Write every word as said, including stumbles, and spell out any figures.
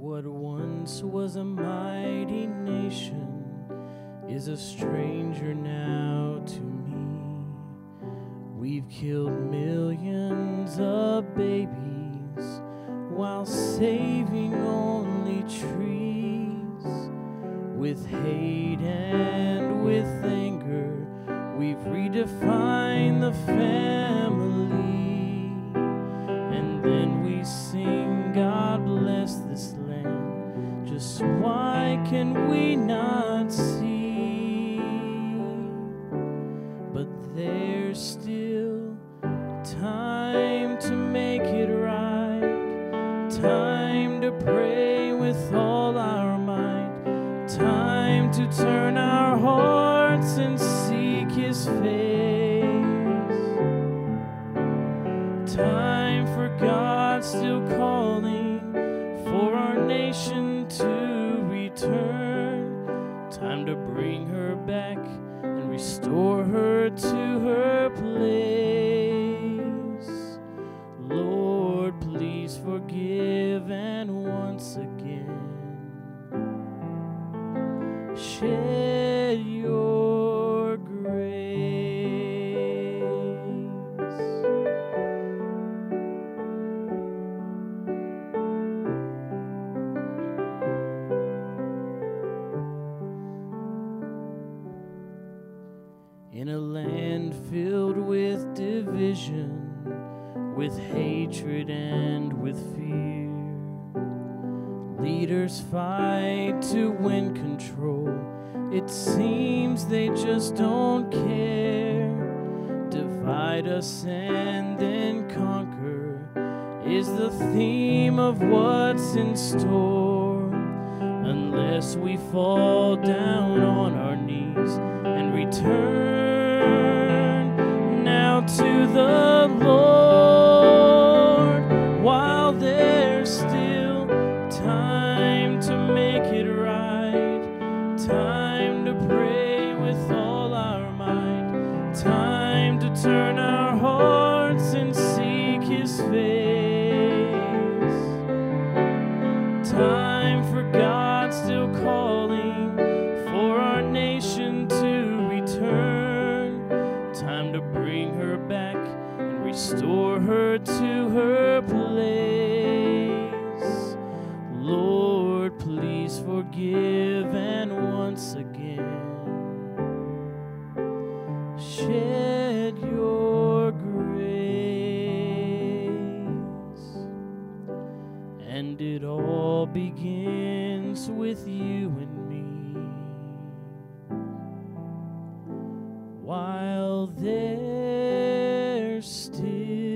What once was a mighty nation is a stranger now to me. We've killed millions of babies while saving only trees. With hate and with anger, we've redefined the family. And then we sing, God bless this land. Just why can we not see? But there's still time to make it right, time to pray with all our might, time to turn our hearts and seek His face, time for God still calling for our nation to return, time to bring her back and restore her to her place. Lord, please forgive, and once again shed your grace. In a land filled with division, with hatred and with fear, leaders fight to win control. It seems they just don't care. Divide us and then conquer is the theme of what's in store. Unless we fall down on our knees and return now to the Lord, while there's still time to make it right, time to pray with all our might, time to turn our hearts and seek His face, time for God still calling for our nation to return, time to bring her back and restore her to her place. Lord, please forgive, and once again shed your grace. And it all begins with you and me. While there's still